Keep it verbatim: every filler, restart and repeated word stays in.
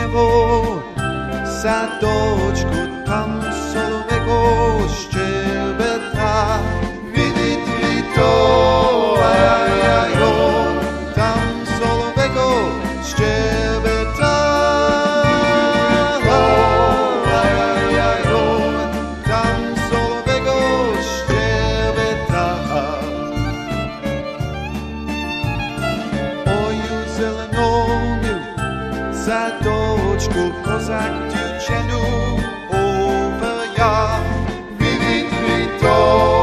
zeleného sadočku, tam solového štěbeta. Vidit mi to, ajajajo, tam solového štěbeta. Ajajajo, tam solového štěbeta. Oju zelenou sadočku, kozák děvčenu over já. Vidit mi to,